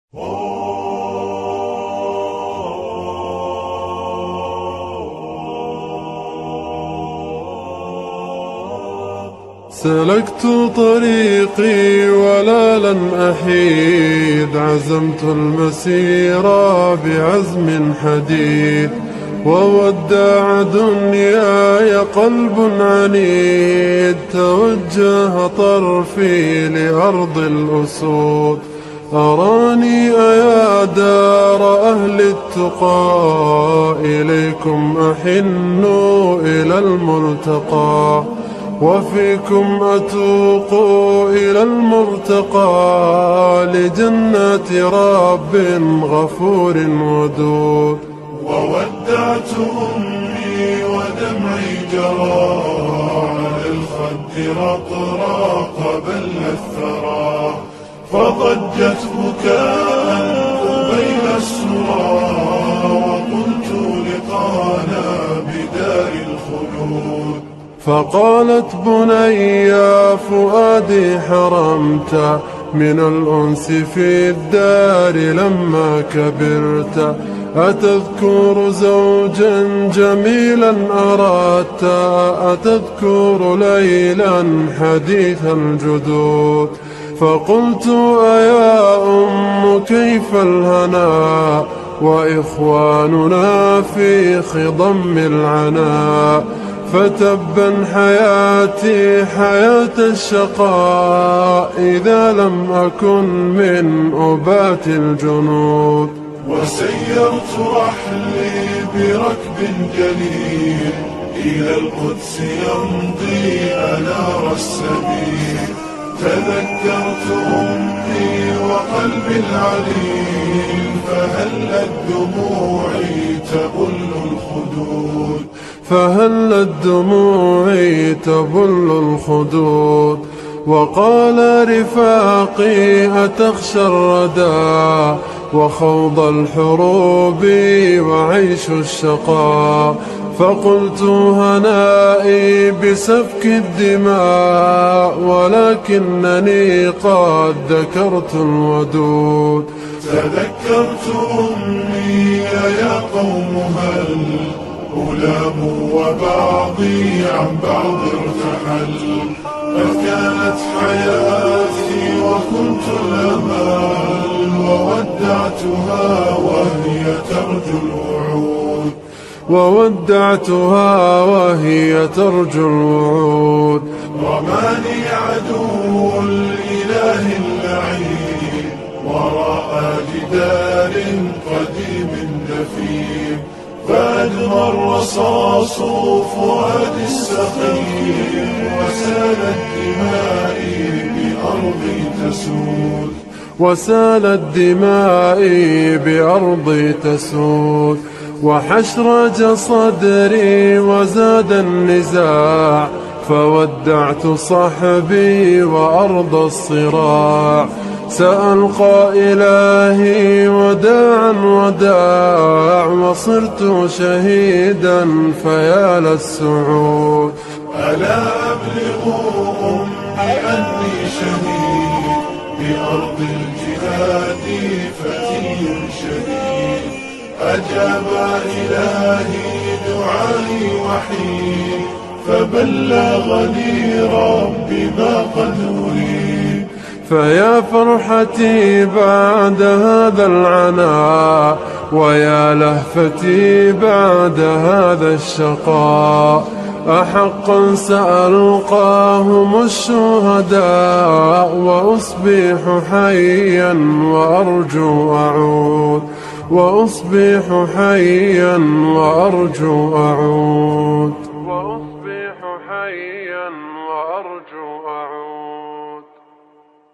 سلكت طريقي ولا لن أحيد، عزمت المسير بعزم حديد، وودع دنياي قلب عنيد، توجه طرفي لأرض الأسود. أراني أيا دار أهل التقى، إليكم أحن إلى الملتقى، وفيكم أتوق إلى المرتقى، لجنات رب غفور ودود. وودعت أمي ودمعي جرى، على الخد رقراق بل الثرى، فضجت بكاء بين السرى، وقلت لقانا بدار الخلود. فقالت بني فؤادي حرمت من الأنس في الدار لما كبرت، أتذكر زوجا جميلا أردت، أتذكر ليلا حديث الجدود. فقلت أيا أم كيف الهنا، وإخواننا في خضم العناء، فتبا حياتي حياة الشقاء، إذا لم أكن من أبات الجنود. وسيرت رحلي بركب جليل، إلى القدس يمضي أنار السبيل، تذكرت أمي وقلبي العليل، فهلت دموعي تبل الخدود. فهلت دموعي تبل الخدود. وقال رفاقي أتخشى الردى، وخوض الحروب وعيش الشقاء، فقلت هنائي بسفك الدماء، ولكنني قد ذكرت الودود. تذكرت أمي يا قوم هل ألام وبعضي عن بعض ارتحل، قد كانت حياتي وكنت الأمل، وودعتها وهي ترجو الوعود. وودعتها وهي ترجو الوعود. رماني عدو الإله اللعين، وراء جدار قديم دفين، فأدمى الرصاص فؤاد السقيم، وسالت دمائي بأرضي تسود. وسالت دمائي بأرضي تسود. وحشرج صدري وزاد النزاع، فودعت صحبي وأرض الصراع، سألقى إلهي وداعا وداع، وصرت شهيدا فيا للسعود. ألا أبلغ أمي أني شهيد، بأرض الجهاد فتي شديد، أجاب إلهي دعائي وحيد، فبلغني ربي ما قد أريد. فيا فرحتي بعد هذا العناء، ويا لهفتي بعد هذا الشقاء، أحقا سألقاهم الشهداء، وأصبح حيا وأرجو أعود. وأصبح حيا وأرجو أعود.